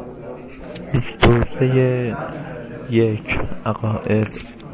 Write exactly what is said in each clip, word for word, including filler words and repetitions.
بیست و سه یک عقائد.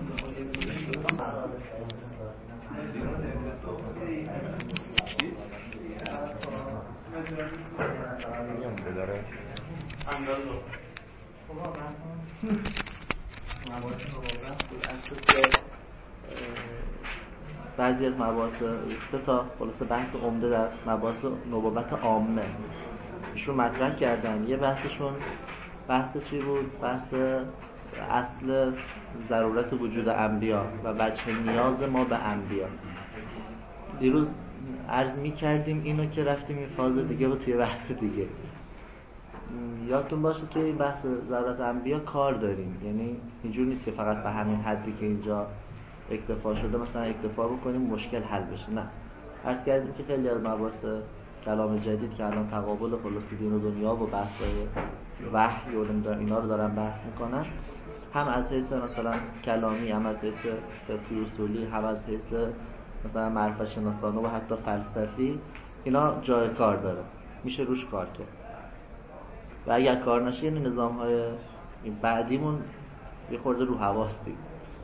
بعضی از مباحث سه تا خلاصه بحث عمده در مباحث نبوت عامه ایشون مطرح کردن. یه بحثشون بحث چی بود؟ بحث اصل ضرورت وجود انبیا و وجه نیاز ما به انبیا. دیروز عرض می کردیم اینو که رفتیم این فاز دیگه و توی بحث دیگه یادتون باشه توی این بحث ضرورت انبیا کار داریم. یعنی اینجور نیست که فقط به همین حدی که اینجا اکتفا شده مثلا اکتفا بکنیم مشکل حل بشه. نه، عرض کردیم که خیلی از مباحث کلام جدید که الان تقابل خلاص دین و دنیا و بحث‌های وحی و اینا رو دارن بحث میکنن، هم از حیث مثلا کلامی، هم از حیث فقهی اصولی، هم از حیث مثلا معرفت شناسانه و حتی فلسفی، اینا جای کار داره، میشه روش کار کرد. و اگر کار نشه این نظام‌های بعدیمون یه خورده رو حواستی.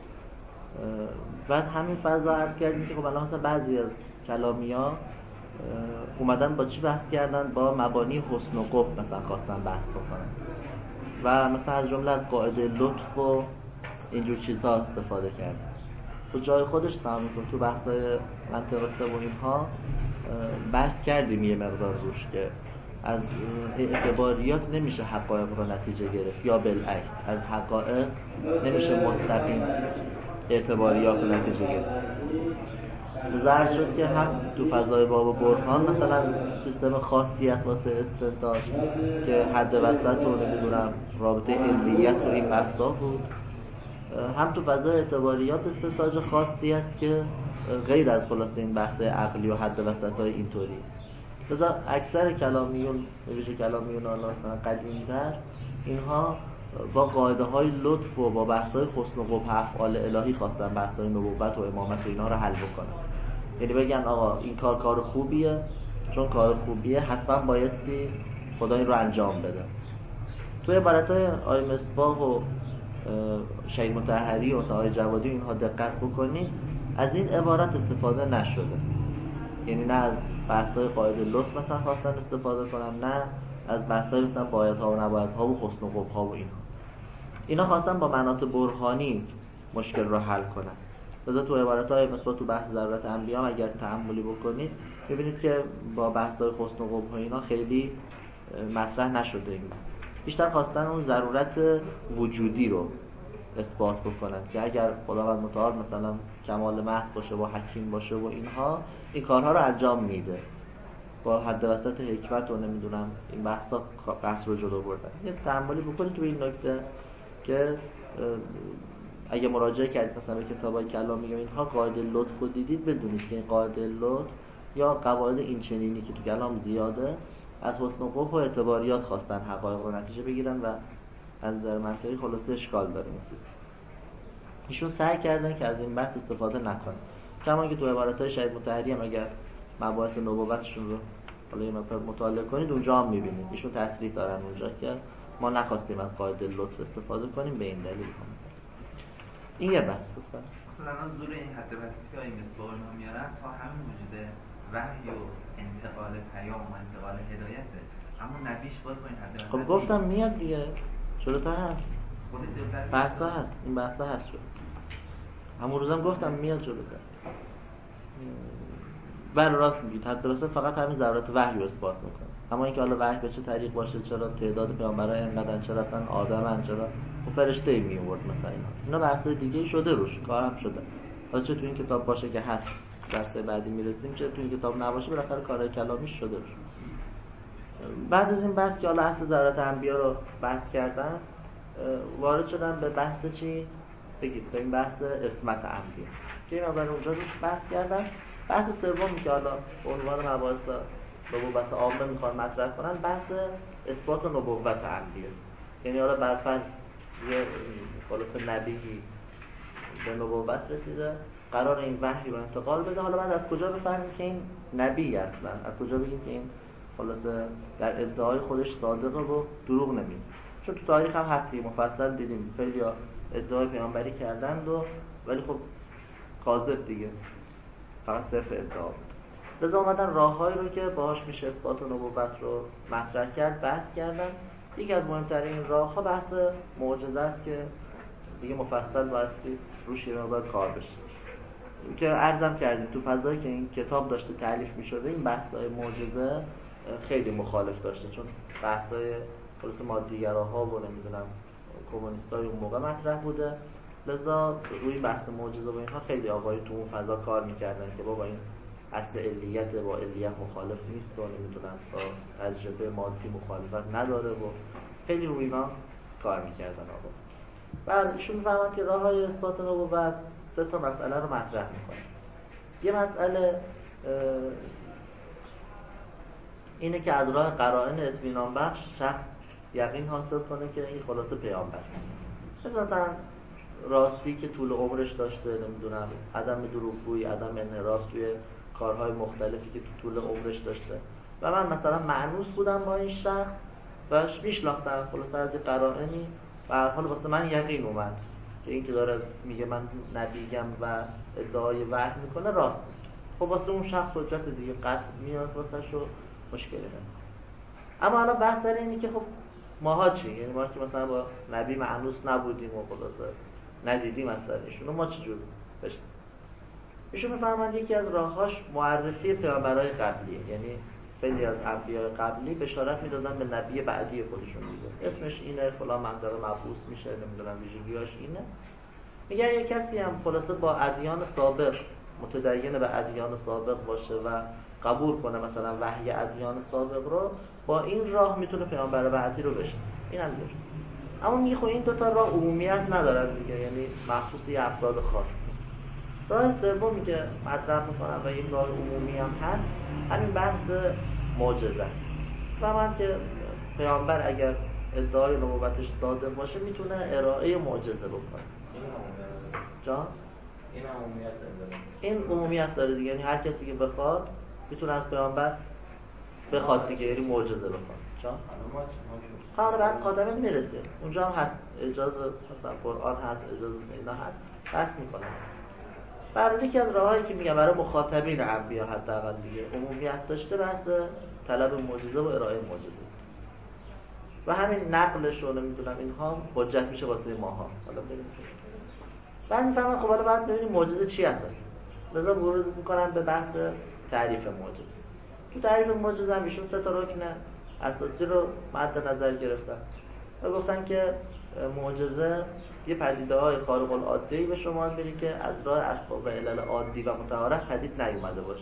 بعد همین فضا عرض کردیم که خب الان مثلا بعضی از کلامی‌ها اومدن با چی بحث کردن؟ با مبانی حسن و قبح مثلا خواستن بحث بکنن و مثلا از جمله از قاعده لطف و اینجور چیزها استفاده کردن. تو جای خودش سهم می‌کنه. تو بحث‌های منطق سه و اینها بحث کردیم یه مقدار روش که از اعتباریات نمیشه حقایق رو نتیجه گرفت، یا بالعکس از حقایق نمیشه مستقیم اعتباریات رو نتیجه گرفت. ظاهر شد که هم تو فضای باب و برهان مثلا سیستم خاصی است واسه استنتاج که حد وسط رو نمیدونم رابطه علمیت و این بحثا بود، هم تو فضای اعتباریات استنتاج خاصی است که غیر از خلاصه این بحث عقلی و حد وسط‌های اینطوری. لذا اکثر کلامیون، ویژه کلامیون مثلا قدیمی‌تر، اینها با قاعده های لطف و با بحث های حسن و قبح افعال الهی خواستن بحث های نبوت و امامت و اینا رو حل بکنن. یعنی بگن آقا این کار کار خوبیه، چون کار خوبیه حتما بایستی خدا این رو انجام بده. توی عبارت های آی مصباح و شهید مطهری و آقای جوادی اینها دقت بکنید، از این عبارت استفاده نشده. یعنی نه از بحث های قاعده لطف مثلا خواستن استفاده کنن، نه از بحث های مثلا بایدها و نبایدها و حسن و قبح‌ها و اینها. اینا خواستن با مناط برهانی مشکل رو حل کنن. لذا تو عبارت‌های مثلا تو بحث ضرورت انبیا اگر تأملی بکنید ببینید که با بحث‌های حسن و قبح اینا خیلی مطرح نشده این بحث. بیشتر خواستن اون ضرورت وجودی رو اثبات بکنن که اگر خداوند متعال مثلا کمال محض باشه و حکیم باشه و اینها، این کارها رو انجام میده. با حد وسط حکمت و نمیدونم این بحثا بحث رو جلو بردن. یه تأملی بکنید تو این نکته که اگه مراجعه کردید مثلا به کتابای کلامی و اینها قاعده لطف رو دیدید، بدونید که این قاعده لطف یا قواعد این چنینی که تو کلام زیاده از حسن و قبح و اعتباریات خواستن حقایق رو نتیجه بگیرن و از نظر منطقی خلاصه اشکال داره این سیستم. ایشون سعی کردن که از این بحث استفاده نکنن. کما که تو عبارت‌های شهید مطهری هم اگر مباحث نبوتشون رو حالا یه مقدار مطالعه کنید اونجا هم می‌بینید ایشون تصریح دارن اونجا که ما نخواستیم از قاعده لطف استفاده کنیم به این دلیل هم. این یه بحث بود. مثلا زور این حد وسطی که این مصباح رو میارن تا همین وجود وحی و انتقال پیام و انتقال هدایته، اما نبیش باز با این حد وسطی. خب گفتم میاد دیگه، جلوتر هست بحثا هست، این بحثا هست شد. همون روزم گفتم میاد جلوتر. بله راست میگید، حد وسط فقط همین ضرورت وحی رو اثبات میکنه. اما اینکه حالا وحی به چه طریق باشه، چرا تعداد پیامبرای اینقدر، چرا اصلا آدمن، چرا و فرشته می آورد مثلا اینا اینا بحث دیگه شده، روش کارم شده. حالا چه تو این کتاب باشه که هست درس بعدی میرسیم، چه تو این کتاب نباشه بالاخره کارهای کلامی شده روش. بعد از این بحث که حالا اصل ضرورت انبیا رو بحث کردن، وارد شدن به بحث چی؟ بگید به این بحث اسمت انبیا که اینا برای اونجا روش بحث کردن. بحث سومی که حالا به عنوان مباحث نبوت عامه میخوان مطرح کنن بحث اثبات نبوت انبیا. یعنی حالا برفرض یه خلاص نبیی به نبوت رسیده، قرار این وحی رو انتقال بده، حالا بعد از کجا بفهمیم که این نبی اصلا؟ از کجا بگیم که این خلاصه در ادعای خودش صادقه و دروغ نمیگه. چون تو تاریخ هم هستی مفصل دیدیم خیلی ادعای پیامبری کردند و ولی خب کاذب دیگه، فقط صرف ادعا. لذا اومدن راههایی رو که باهاش میشه اثبات نبوت رو مطرح کرد بحث کردن. یکی از مهمترین راهها بحث معجزه است که دیگه مفصل بایستی روش یه مقدار کار بشه. که عرضم کردیم تو فضایی که این کتاب داشته تألیف میشده این بحث‌های معجزه خیلی مخالف داشته، چون بحث‌های خلاص مادیگراها و نمیدونم کمونیستای اون موقع مطرح بوده. لذا روی بحث معجزه و اینها خیلی آقای تو اون فضا کار میکردن که بابا این اصل علیت با علیت مخالف نیست و نمیدونم با تجربه مادی مخالفت نداره و خیلی روی اینا کار میکردن آقا. بعد ایشون میفهمن که راه‌های اثبات نبوت سه تا مسئله رو مطرح میکنه. یه مسئله اینه که از راه قرائن اطمینان بخش شخص یقین حاصل کنه که این خلاصه پیامبر، مثلا راستی که طول عمرش داشته، نمیدونم عدم دروغگویی، عدم انحراف توی کارهای مختلفی که تو طول عمرش داشته و من مثلا مأنوس بودم با این شخص و میشناختم خلاصه از قرائنی و هر حال واسه من یقین اومد که این که داره میگه من نبیگم و ادعای وحی میکنه راست. خب واسه اون شخص حجت دیگه قطع میاد واسه شو مشکلی نداره. اما الان بحث داره اینه که خب ماها چی؟ یعنی ما که مثلا با نبی مأنوس نبودیم و خلاصه ندیدیم اصلا ایشونو، ما چجور بشه؟ ایشون میفهمند یکی از راههاش معرفی پیامبرای قبلیه، یعنی خیلی از انبیاء قبلی بشارت میدادن به نبی بعدی خودشون دیگه، اسمش اینه، فلان منطقه مبعوث میشه، نمیدونم ویژگیاش اینه. میگه یک کسی هم خلاصه با ادیان سابق متدین به ادیان سابق باشه و قبول کنه مثلا وحی ادیان سابق رو، با این راه میتونه پیامبر بعدی رو بشناسه. این هم میگه. اما میگه خب این دو تا راه عمومیت ندارن دیگه، یعنی مخصوص یه افراد خاص. راه سومی که مطرح میکنم و این راه عمومی هم هست همین بحث معجزه. و من که پیامبر اگر ادعای نبوتش صادق باشه میتونه ارائه معجزه بکنه. جان؟ این عمومیت داره. این عمومیت داره دیگه، یعنی هر کسی که بخواد میتونه از پیامبر بخواد دیگه، یعنی معجزه بکنه. جان؟ حالا بعد خاتمه میرسه اونجا هم هست اجازه، مثلا قرآن هست، اجازه اینا هست، بس میکنه. برای یکی از راهایی که میگم برای مخاطبین انبیا حداقل دیگه عمومیت داشته بحث طلب معجزه و ارائه معجزه و همین نقلش رو نمیدونم اینها حجت میشه واسه ماها. حالا ببینیم بعد میفهمن خب حالا بعد ببینیم معجزه چی هست. لذا ورود میکنن به بحث تعریف معجزه. تو تعریف معجزه هم ایشون سه تا رکن اساسی رو مد نظر گرفتن و گفتن که معجزه یه پدیده‌های خارق العاده‌ای به شما میگه که از راه اسباب و علل عادی و متعارف پدید نیومده باشه.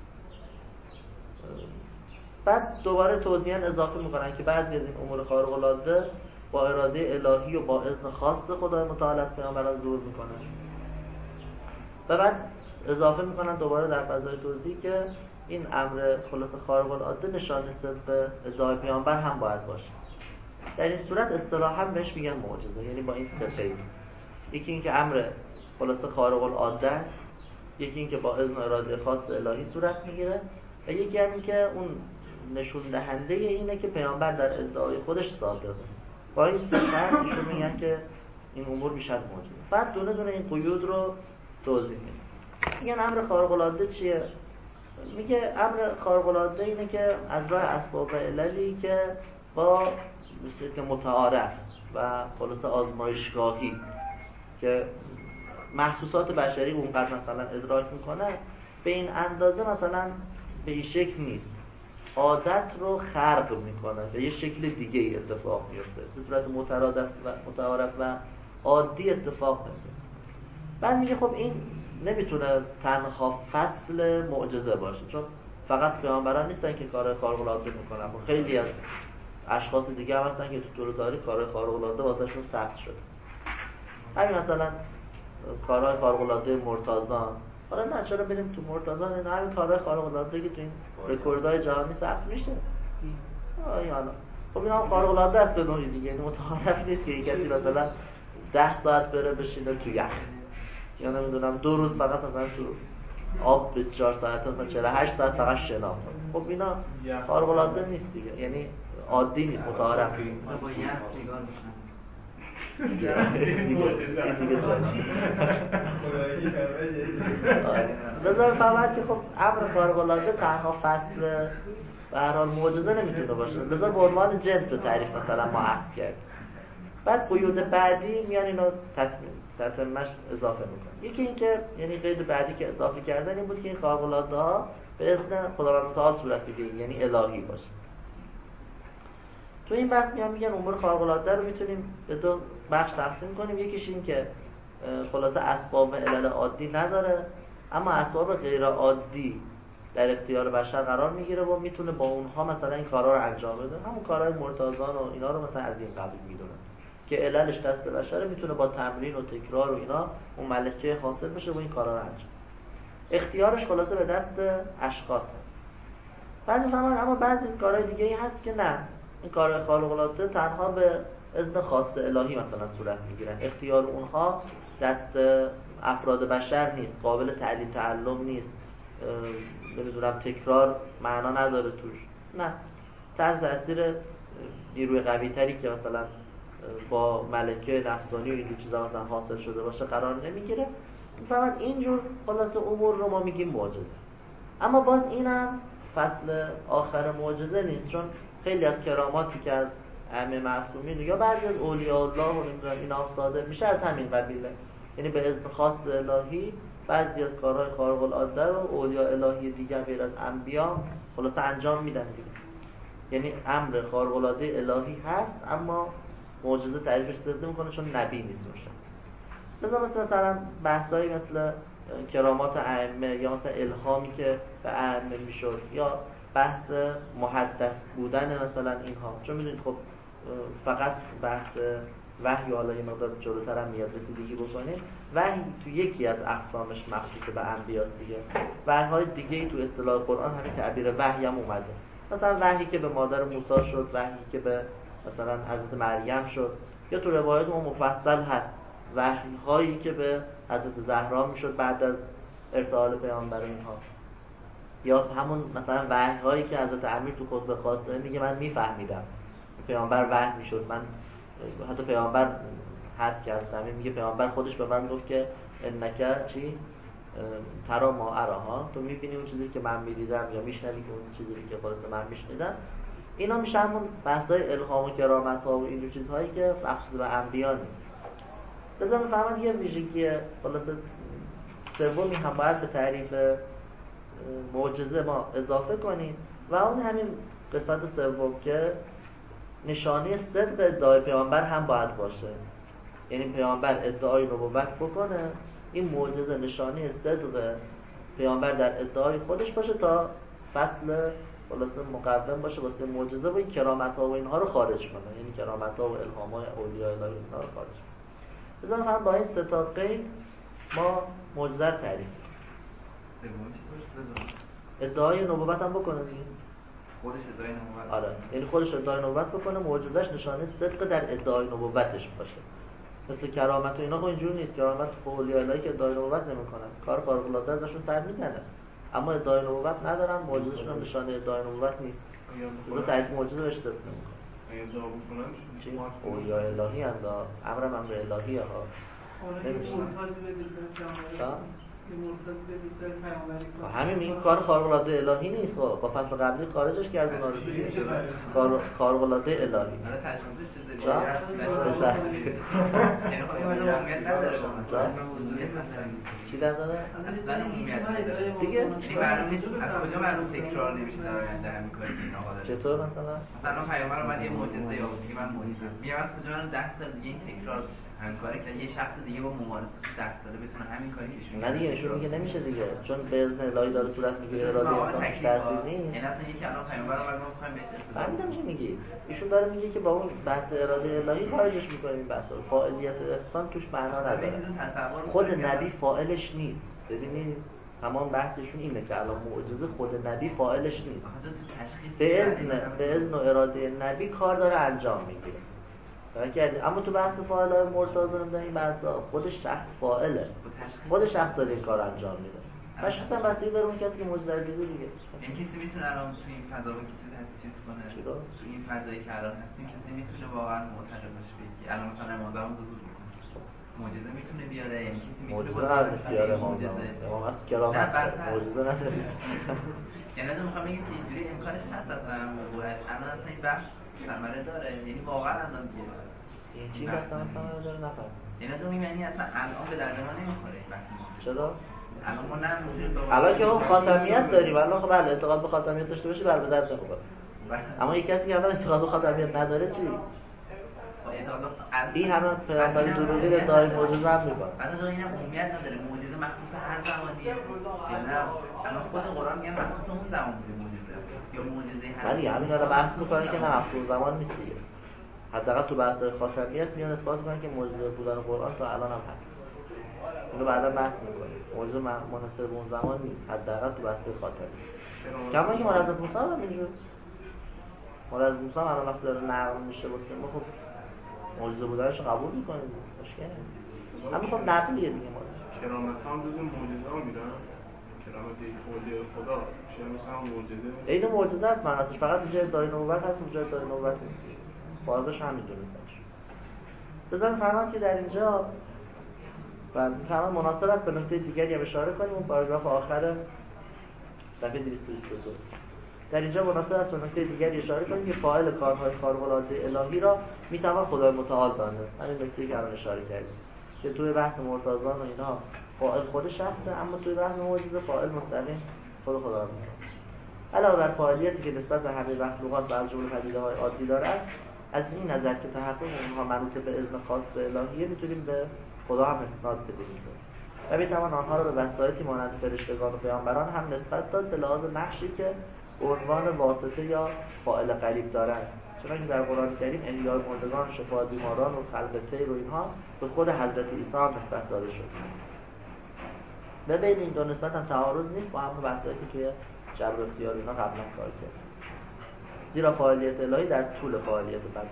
بعد دوباره توضیحاً اضافه میکنن که بعضی از این امور خارق العاده با اراده الهی و با اذن خاص خدای متعال از پیامبران ظهور میکنن. و بعد اضافه میکنن دوباره در فضای توضیح که این امر خلاص خارق العاده نشانه صدق ادعای پیامبر هم باید باشه. در این صورت اصطلاحاً بهش میگن معجزه، یعنی با این سه قید. یکی این که امر خلاص خارق العاده است، یکی این که با اذن و اراده خاص الهی صورت میگیره و یکی هم این که اون نشون دهنده اینه که پیامبر در ادعای خودش صادقه. با این سه شرط ایشون میگن که این امور میشه معجزه. بعد دونه دونه این قیود رو توضیح میدن. میگن امر خارق العاده چیه؟ میگه امر خارق العاده اینه که از راه اسباب و عللی که با مثل متعارف و خلاص آزمایشگاهی که محسوسات بشری اونقدر مثلا ادراک میکنه به این اندازه مثلا به این شکل نیست، عادت رو خرق میکنه به یه شکل دیگه ای اتفاق میفته، به صورت مترادف و متعارف و عادی اتفاق میفته. بعد میگه خب این نمیتونه تنها فصل معجزه باشه، چون فقط پیامبران نیستن که کار خارق العاده میکنن، خیلی از اشخاص دیگه هم هستن که تو طول تاریخ کارهای خارق العاده واسهشون سخت شده. همین مثلا کارهای خارق العاده مرتضان، حالا نه چرا بریم تو مرتضان، این همین کارهای خارق العاده که تو این رکوردهای جهانی ثبت میشه. آ یالا خب اینا خارق العاده است به نوعی دیگه، یعنی متعارف نیست که کسی مثلا ده ساعت بره بشینه تو یخ، یا نمیدونم دو روز فقط مثلا تو آب بیست و چهار ساعت مثلا چهل و هشت ساعت فقط شناخت. خب اینا خارق العاده نیست دیگه، یعنی عادی نیست، متعارف نیست. با یه سیگار میشن بذار فهمت که خب امر خارق العاده تنها فصل به هر حال معجزه نمیتونه باشه. بذار به عنوان جنس تعریف مثلا ما عکس کرد، بعد قیود بعدی میان اینو تطمیع تطمیعش اضافه میکنه. یکی این که یعنی قید بعدی که اضافه کردن این بود که این خارق العاده ها به اذن خداوند متعال صورت بگیره، یعنی الهی باشه. تو این بحث میان میگن امور خارق العاده رو میتونیم به دو بخش تقسیم کنیم. یکیش این که خلاصه اسباب علل عادی نداره، اما اسباب غیر عادی در اختیار بشر قرار میگیره و میتونه با اونها مثلا این کارا رو انجام بده. همون کارهای مرتضان و اینا رو مثلا از این قبیل میدونن که عللش دست بشره، میتونه با تمرین و تکرار و اینا اون ملکه حاصل بشه و این کارا رو انجام. اختیارش خلاصه به دست اشخاص هست. بعضی میفهمن اما بعضی کارهای دیگه ای هست که نه، این کارهای خارق العاده تنها به اذن خاص الهی مثلا صورت میگیرن، اختیار اونها دست افراد بشر نیست، قابل تعلیم تعلم نیست، نمیدونم تکرار معنا نداره توش، نه، تحت تاثیر نیروی قوی تری که مثلا با ملکه نفسانی و اینجور چیزا مثلا حاصل شده باشه قرار نمیگیره. میفهمن اینجور خلاصه امور رو ما میگیم معجزه. اما باز اینم فصل آخر معجزه نیست، چون خیلی از کراماتی که از ائمه معصومین یا بعضی از اولیاء الله و نمیدونم اینا صادر میشه از همین قبیله، یعنی به اذن خاص الهی بعضی از کارهای خارق العاده رو اولیاء الهی دیگر غیر از انبیا خلاصه انجام میدن دیگه. یعنی امر خارق العاده الهی هست اما معجزه تعریفش زده میکنه چون نبی نیست اون شخص. مثلا مثلا مثلا بحثایی مثل کرامات ائمه یا مثلا الهامی که به ائمه میشد یا بحث محدث بودن مثلا اینها، چون میدونید خب فقط بحث وحی حالا یه مقدار جلوتر هم میاد رسیدگی بکنیم، وحی تو یکی از اقسامش مخصوص به انبیاست دیگه. وحی‌های دیگه تو اصطلاح قرآن همین تعبیر وحی هم اومده، مثلا وحی که به مادر موسی شد، وحی که به مثلا حضرت مریم شد، یا تو روایت ما مفصل هست وحی‌هایی که به حضرت زهرا میشد بعد از ارسال پیامبر اینها، یا همون مثلا وحی‌هایی که حضرت امیر تو خطبه خاصه میگه من میفهمیدم پیامبر وحی میشد. من حتی پیامبر هست که حضرت امیر میگه پیامبر خودش به من گفت که انکه چی ترا ما اراها، تو میبینی اون چیزی که من میدیدم یا میشنوی که اون چیزی که خلاص من میشنیدم. اینا میشه همون بحث‌های الهام و کرامت ها و این چیزهایی که مخصوص به انبیا نیست. لذا میفهمن یه ویژگی خلاص سومی هم باید به تعریف معجزه ما اضافه کنیم و اون همین قسمت سوم که نشانه صدق ادعای پیامبر هم باید باشه. یعنی پیامبر ادعای نبوت بکنه، این معجزه نشانه صدق پیامبر در ادعای خودش باشه تا فصل خلاصه مقدم باشه واسه معجزه و این کرامت ها و اینها رو خارج کنه، یعنی کرامت ها و الهام های اولیاء الهی اینها رو خارج کنه. بذارم هم با این سه تا قید ما معجزه رو تعریف کنیم. ادعای نبوت هم بکنه دیگه. خودش ادعای نبوت. آره، یعنی خودش ادعای نبوت بکنه، معجزه‌اش نشانه صدق در ادعای نبوتش باشه. مثل کرامت و اینا خب اینجوری نیست. کرامت خب اولیاء الهی که ادعای نبوت نمی‌کنن، کار خارق العاده ازشون سر میزنه، اما ادعای نبوت ندارن، معجزه‌شون هم نشانه ادعای نبوت نیست. مثلا تعریف معجزه بهش صدق نمی‌کنه. اگه ادعا بکنن چی؟ اولیاء الهی اند، امرم امر الهیه ها. نمی‌دونم. همین این کار خارق العاده الهی نیست، با با فصل قبلی خارجش کردن رو دیگه. کار خارق العاده الهی. آره تشخیصش چه چرا؟ چی نداره؟ دیگه از کجا معلوم تکرار نمیشه در آینده همین کاری که اینا حالا چطور مثلا؟ مثلا پیامبر اومد یه معجزه یا میگه من معجزه‌ام، میگه از کجا من ده سال دیگه این تکرار همین کاری که یه شخص دیگه با ممارست ده ساله بتونه همین کاری که نه دیگه ایشون میگه نمیشه دیگه، چون به اذن الهی داره صورت میگیره، اراده انسان توش تاثیر نیست. این اصلا یکی الان پیامبر اومد ما می‌خوایم بهش اصطلاح فهمیدم چی میگی. ایشون داره میگه که با اون بحث اراده الهی خارجش میکنه، این بحثا فاعلیت احسان توش معنا نداره. خود نبی فاعلش نیست. ببینید تمام بحثشون اینه که الان معجزه خود نبی فاعلش نیست. به اذن به اذن و اراده نبی کار داره انجام میگیره. درکه اما تو بحث فاعلای مرتضی نمیدن این بحثا خود شخص فاعله. خود شخص داره این کار انجام میده. مشخصا بستگی داره اون کسی که معجزه رو دیده دیگه. این کسی میتونه الان تو این فضا با کسی چیز کنه؟ چرا؟ تو این فضایی که الان هستیم کسی میتونه واقعا معتقد باشه که الان مثلا امام زمان ظهور میکنه معجزه میتونه بیاره؟ یعنی کسی میتونه معجزه هست بیاره امام زمان. امام هست کرامت معجزه نداره. یعنی من میخوام بگم که اینجوری امکانش هست اصلا موضوعش الان اصلا این بحث ثمره داره، یعنی واقعا الان دیگه این چی اصلا ثمره داره نفهم. یعنی از اون میمعنی اصلا الان به درد ما نمیخوره این بحث. چرا؟ الان ما نه موجود الان که اون خاتمیت داریم، الان خب بله اعتقاد به خاتمیت داشته باشی بر به درد نمیخوره. اما یک کسی که الان اعتقاد به خاتمیت نداره چی؟ این همه پیامبر دروغی رو داره معجزه هم میکنه. بعد از اینم عمومیت نداره، معجزه مخصوص هر زمانیه. نه الان خود قرآن میگه مخصوص اون زمان بوده معجزه یا معجزه هر. ولی همین داره بحث میکنه که نه مخصوص زمان نیست دیگه. حداقل تو بحث خاتمیت میان اثبات میکنن که معجزه بودن قرآن تا الان هم هست. اینو بعدا بحث میکنیم. معجزه مناسب اون زمان نیست، حداقل تو بحث خاتمیت. کما که مولد موسی هم اینجور. مولد موسی هم الان وقتی داره نقل میشه واسه ما خب معجزه بودنش قبول میکنیم. مشکل همین خب نقلیه دیگه ما. کرامت هم جزء معجزه ها میدن. کرامت یک اولیه خدا چه مثلا معجزه. این معجزه است معناتش فقط جای دای نبوت هست، جای دای نبوت نیست. فارغش همین دونستنش. بذار فرمان که در اینجا و فرمان مناسب است به نکته دیگری هم اشاره کنیم. اون پاراگراف آخر صفحه دویست و بیست و دو. در اینجا مناسب است به نکته دیگری اشاره کنیم که فاعل کارهای خارق‌العاده الهی را میتوان خدای متعال دانست. همین نکته که الان اشاره کردیم که توی بحث مرتضان و اینا فاعل خود شخصه، اما توی بحث معجزه فاعل مستقیم خود خدا میشه. علاوه بر فاعلیتی که نسبت به همه مخلوقات و از جمله پدیده‌های عادی دارد، از این نظر که تحقق اونها منوط به اذن خاص الهیه میتونیم به خدا هم اسناد بدیم و میتوان آنها را به وسایطی مانند فرشتگان و پیامبران هم نسبت داد به لحاظ نقشی که عنوان واسطه یا فاعل قریب دارند. چنانکه در قرآن کریم احیای مردگان، شفای بیماران و خلق طیر و اینها به خود حضرت عیسی هم نسبت داده شد. و بین این دو نسبت هم تعارض نیست با همون بحثایی که توی جبر اختیار اینا قبلا کار کرد. زیرا فاعلیت الهی در طول فاعلیت بنده.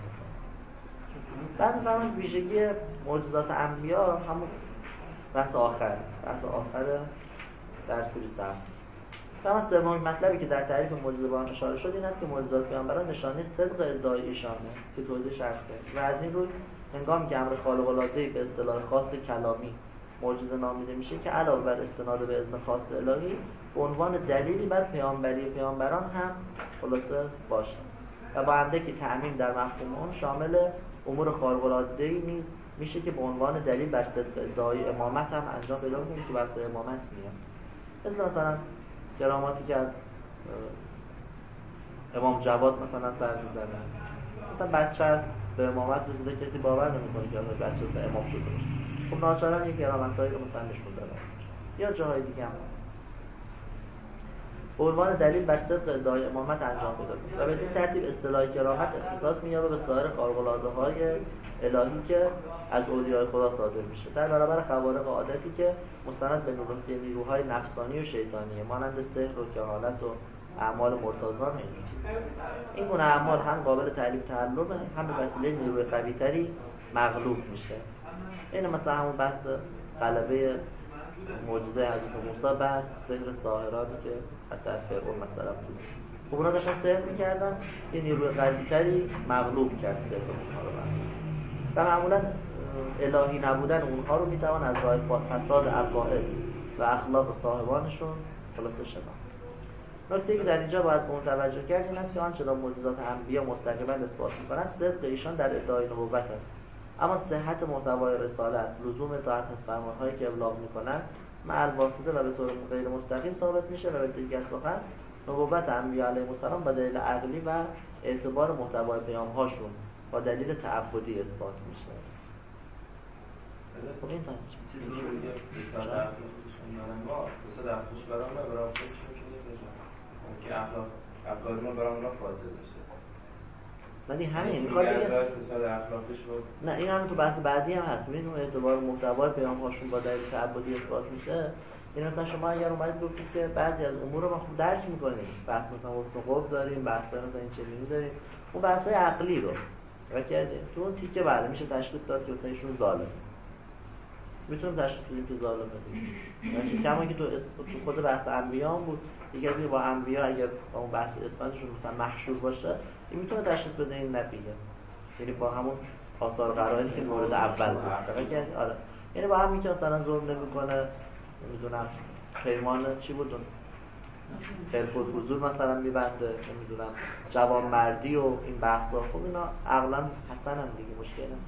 بعد می‌فهمیم ویژگی معجزات انبیا همون بحث آخر بحث آخر درس بیست و هفت. اما سومین مطلبی که در تعریف معجزه به آن اشاره شد این است که معجزات پیامبران نشانه صدق ادعای ایشانه که توضیحش عرض کرد و از این روی هنگامی که امر خالق العاده به اصطلاح خاص کلامی معجزه نامیده میشه که علاوه بر استناد به اذن خاص الهی به عنوان دلیلی بر پیامبری پیامبران هم خلاصه باشه و با اندکی تعمیم در مفهوم اون شامل امور خارق العاده نیز میشه که به عنوان دلیل بر صدق ادعای امامت هم انجام پیدا کنه که بحث امامت میاد. مثل مثلا کراماتی که از امام جواد مثلا سر میزنن، مثلا بچه هست به امامت رسیده کسی باور نمیکنه که بچه هست امام شده باشه، خب ناچارن یک کرامتایی رو مثلا نشون دادن یا جاهای دیگه هم هست به عنوان دلیل بر صدق ادعای امامت انجام پیدا کنه و به این ترتیب اصطلاح کرامت اختصاص می‌یابه به سایر خارق‌العاده‌های الهی که از اولیای خدا صادر میشه در برابر خوارق عادتی که مستند به نیروهای نفسانی و شیطانیه مانند سحر و کهانت و اعمال مرتضان و این چیزا. این گونه اعمال هم قابل تعلیم تعلمه هم به وسیله نیروی قوی‌تری مغلوب میشه. این مثلا همون بحث غلبه معجزه حضرت موسی بر سحر ساحرانی که از طرف فرعون مثلا بود. خب اونا داشتن سحر میکردن یه نیروی قوی‌تری مغلوب کرد سحر اونها رو و معمولا الهی نبودن اونها رو میتوان از راه فساد عقاید و اخلاق صاحبانشون خلاصه شناخت. نکته که در اینجا باید به اون توجه کرد این است که آنچه را معجزات انبیا مستقیما اثبات می‌کنند صدق ایشان در ادعای نبوت است، اما صحت محتوای رسالت لزوم اطاعت از فرمان‌هایی که ابلاغ می‌کنند مع الواسطه و به طور غیر مستقیم ثابت میشه و به دیگر سخن نبوت انبیا علیهم السلام با دلیل عقلی و اعتبار محتوای پیام‌هاشون با دلیل تعبدی اثبات میشه. خب این تاش چیزی رو دیگه رسالت اخلاقشون دارن ما رسالت اخلاقش برام نه برام خودش میشه که اخلاق افکار ما برام اونا فاصله داشته. ولی همین میخواد بگه رسالت اخلاقش رو نه این هم تو بحث بعدی هم هست. میدونم اعتبار محتوای پیام‌هاشون با دلیل تعبدی اثبات میشه. این مثلا شما اگر اومدید گفتید که بعضی از امور رو ما خوب درک میکنیم، بحث مثلا حسن داریم، بحث مثلا این چنینی داریم، اون بحث‌های عقلی رو و کردیم تو اون تیکه بعد میشه تشخیص داد که مثلا ایشون ظالم. میتونیم تشخیص بدیم که ظالمه دیگه. یعنی کما که تو تو خود بحث انبیا هم بود دیگه، از با انبیا اگر با اون بحث اسمتشون مثلا محشور باشه این میتونه تشخیص بده این نبیه، یعنی با همون آثار قرائنی که مورد اول بود. یعنی آره یعنی با همین که مثلا ظلم نمیکنه، نمیدونم پیمان چی بود اون خلف الحضور مثلا میبنده، نمیدونم جوان مردی و این بحثا، خب اینا عقلا حسن هم دیگه مشکل هم.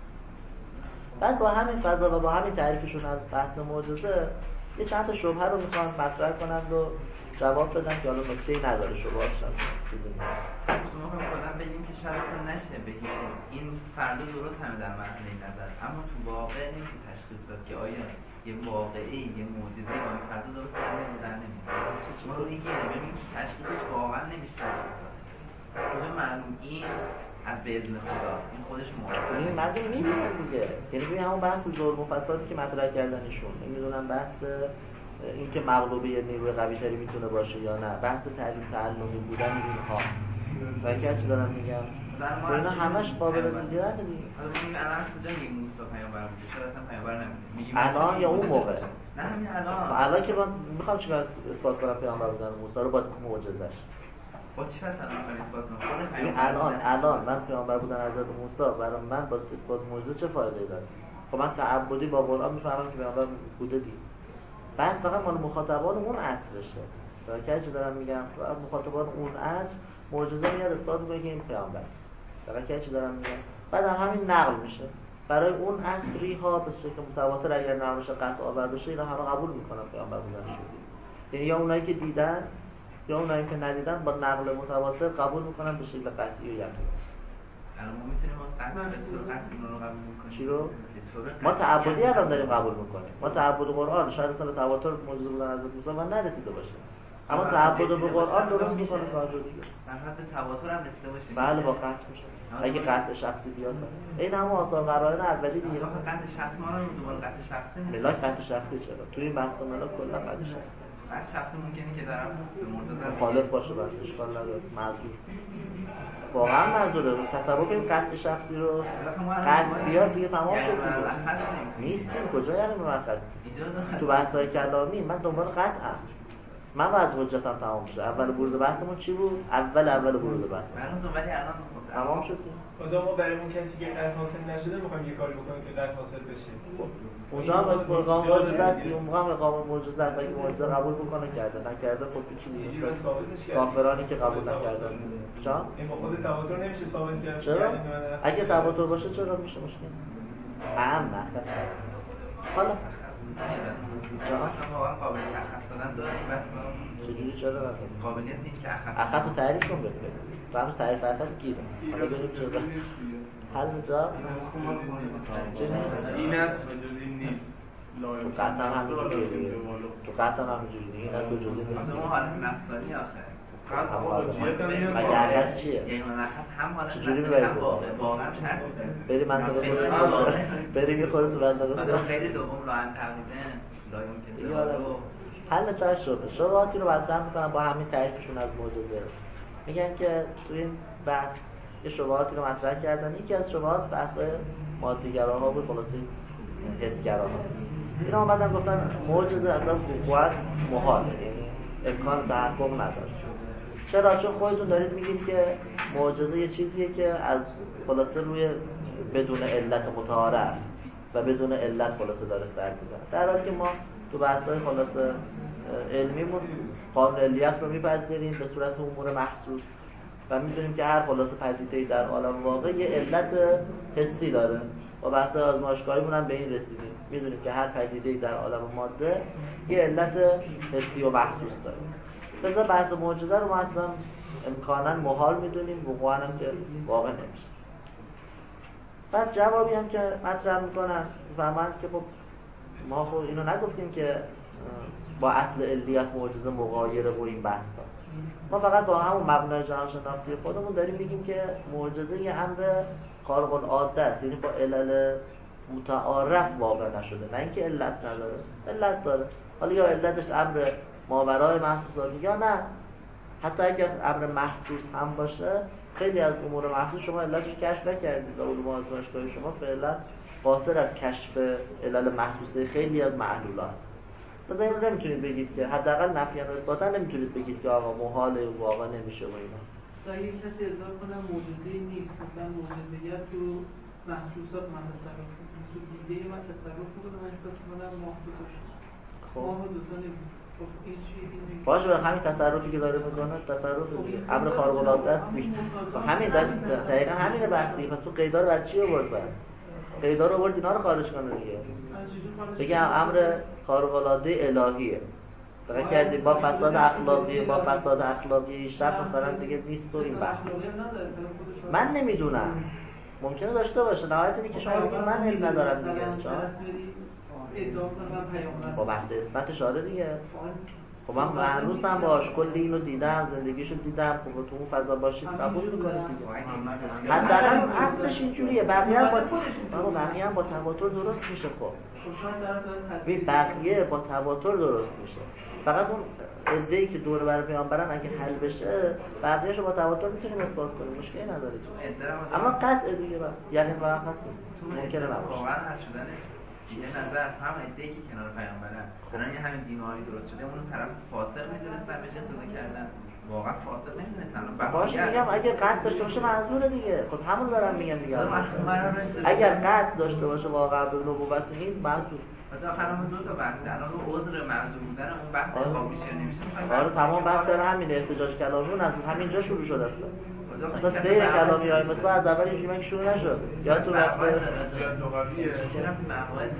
بعد با همین فضا و با همین تعریفشون از بحث معجزه یه چند تا شبهه رو میخوان مطرح کنند و جواب بدن که حالا نکته‌ای نداره شبهه‌اش هم چیزی نیست. شما هم خودم بگیم که شاید نشه بگیم این فردا درست همه در مرحله نظر، اما تو واقع نمیشه تشخیص داد که آیا یه واقعی یه معجزه یا فردا درست در نمیاد در نمیاد. شما رو اینکه ببینید تشخیصش واقعا نمیشه تشخیص داد. کجا معلوم این از به اذن خدا این خودش معجزه. این مردم میبینن دیگه، یعنی ببین همون بحث ظلم و فسادی که مطرح کردن ایشون، نمیدونم بحث اینکه مغلوبه نیروی قوی تری میتونه باشه یا نه، بحث تعلیم تعلمی بودن اینها و که چی دارم میگم و اینا همش قابل دیدن دیگه. حالا ببین الان کجا میگیم موسی پیامبر بوده، شاید اصلا پیامبر نمیگیم، میگیم الان یا اون موقع؟ نه همین الان. الان که من میخوام چیکار اثبات کنم پیامبر بودن موسی رو با معجزه‌اش. با چی مثلا میخوام اثبات کنم؟ خود این پیامبر الان الان من پیامبر بودن حضرت موسی برای من با اثبات معجزه چه فایده داره؟ خب من تعبدی با قرآن میفهمم که پیامبر بوده دی. بعد فقط مال مخاطبان اون عصرشه. تا که دارم میگم مخاطبان اون عصر معجزه میاد اثبات میکنه که این پیامبر. تا که دارم میگم بعد هم همین نقل میشه. برای اون عصری ها به شکل متواتر اگر نقل بشه قطع آورده بشه اینا همه قبول میکنن پیامبر بودن شده. یعنی یا اونایی که دیدن یا اونایی که ندیدن با نقل متواتر قبول میکنن به شکل قطعی و یقینی. الان ما میتونیم قطع به طور قطعی اون رو قبول کنیم. چی رو؟ ما تعبدی الان داریم قبول میکنیم. ما تعبد قرآن شاید اصلا تواتر معجزه بودن از موسی و نرسیده باشه. اما تعبد به قرآن درست میکنه کارو دیگه. در حد تواتر هم رسیده باشه. بله با قطع میشه. اگه قطع شخصی بیاد. این همون آثار قرائن اولی دیگه. قطع شخصی ما رو دوباره قطع شخصی نه. ملاک قطع شخصی چرا؟ توی این بحث ملاک کلا قطع شخصی. قطع شخصی ممکنه که در به مرتضی مخالف باشه بس اشکال نداره. معذور. واقعا منظوره تصور کنیم قطع شخصی رو قطع بیاد دیگه تمام شد نیستیم کجا یعنی مرخص تو بحث‌های کلامی من دنبال قطعم من باید حجتم تمام شد. اول ورود بحثمون چی بود؟ اول اول ورود بحث ولی الان تمام شد. خدا ما برای اون کسی که قطع حاصل نشده می‌خوایم یه کاری بکنیم که قطع حاصل بشه. اونجا هم اقامه معجزه است، اون موقع هم اقامه معجزه است. اگه معجزه قبول بکنه کرده نکرده خب چی دیگه کافرانی که قبول نکردن چا؟ این با خود تواتر نمیشه ثابت کرد. چرا؟ اگه تواتر باشه چرا میشه مشکل؟ اهم نه حالا شما واقعا قابلیت اخذ دادن داریم بس چجوری چرا نداریم؟ قابلیت این که اخذ اخذ رو تعریف کن بده تو همون تعریف اخذ گیره حالا بریم چرا حل جا این است و جز این نیست تو قطعا همینجوری تو قطعا همینجوری دیگه این است و جز این نیست ما حالت نفسانی آخه مگه اخذ چیه؟ یعنی من اخذ هم حالت چجوری نفسانی هم ببریم؟ واقعا شرط بریم منطقه خودتون بریم یه خورده تو منطقه خیلی دوم لاین تقریبا لایم که حل چه شده؟ شبهاتی رو مطرح میکنن با همین تعریفشون از معجزه میگن که توی این بحث یه شبهاتی رو مطرح کردن. یکی از شبهات بحث‌های مادی‌گراها بود، خلاصه حس‌گراها. اینا اومدن گفتن معجزه اصلا وقوعت محاله، یعنی امکان تحقق نداره. چرا؟ چون خودتون دارید میگید که معجزه یه چیزیه که از خلاصه روی بدون علت متعارف و بدون علت خلاصه داره سر میزنه، در حالی که ما تو بحث‌های خلاصه علمیمون قانون علیت رو میپذیریم به صورت امور محسوس و میدونیم که هر خلاصه پدیده‌ای در عالم واقع یه علت حسی داره. با بحث آزمایشگاهیمون هم به این رسیدیم، میدونیم که هر پدیده‌ای در عالم ماده یه علت حسی و محسوس داره. لذا بحث معجزه رو ما اصلا امکاناً محال میدونیم، وقوعاً هم که واقع نمیشه. بعد جوابی هم که مطرح میکنن فهمند که خب ما خب اینو نگفتیم که با اصل علیت معجزه مغایره و این بحث ها. ما فقط با همون مبنای جهان شناختی خودمون داریم میگیم که معجزه یه امر خارق العاده است، یعنی با علل متعارف واقع نشده، نه اینکه علت نداره. علت داره، حالا یا علتش امر ماورای محسوساتی یا نه حتی اگر امر محسوس هم باشه خیلی از امور محسوس شما علتش کشف نکردید و علوم آزمایشگاهی شما فعلا قاصر از کشف علل محسوسه خیلی از معلولا هست. مثلا اینو نمیتونید بگید که حداقل نفیاً و اثباتاً نمیتونید بگید که آقا محاله واقعا نمیشه و اینا. تا یک کسی اضافه کنم معجزه‌ای نیست، مثلا معجزه‌گر تو محسوسات من تصرف می‌کنم، تو دیده من تصرف می‌کنم، من احساس می‌کنم ماه تو شد. ماه دو تا نیست. خب این چیزی باشه برای همین تصرفی که داره میکنه تصرف دیگه امر خارق العاده است. همین دقیقاً همین بحثی. پس تو قیدار برای چی آورد؟ بعد قیدار رو آورد اینا رو خارج کنه دیگه. بگم امر خارق العاده الهیه. فقط کردی با فساد اخلاقی با فساد اخلاقی شب مثلا دیگه نیست و این بحث. من نمیدونم. ممکنه داشته باشه. نهایت اینه که شما بگید من علم ندارم دیگه. با بحث اثبات اشاره دیگه. خب من معروفم باش، کلی اینو دیدم، زندگیشو دیدم، خب تو اون فضا باشید قبول میکنید دیگه. حداقل اصلش اینجوریه. بقیه هم با بابا بقیه هم با تواتر درست میشه. خب ببین بقیه با تواتر درست میشه. فقط اون ایده‌ای که دور بر پیامبرن اگه حل بشه بقیه‌شو با تواتر میتونیم اثبات کنیم، مشکلی نداره. اما قطع دیگه با یقین مشخص نیست. ممکنه نباشه. واقعا حل شدن یه نظر هم ایده‌ای که کنار پیامبرن الان یه همین دیناری درست شده اون طرف فاسق می‌دونستن بهش اقتدا کردن، واقعا فاسق نمی‌دونستن. باشه میگم اگه قطع داشته باشه منظوره دیگه. خب همون دارم میگم دیگه. اگر قطع داشته باشه واقعا به نبوت این منظور مثلا آخرام دو تا بحث الان رو عذر معذور بودن اون بحث خواب میشه نمیشه. آره تمام بحث سر همین احتجاج کلامی از همینجا شروع شده است. اصلا سیر کلامی های مثلا از اول اینجوری من شروع نشد. یا تو وقت چرا مقاعد